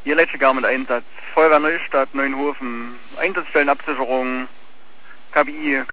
Hier letzte gar mit Einsatz. Feuerwehr Neustadt, Neuenhofen, Einsatzstellenabsicherung, KBI,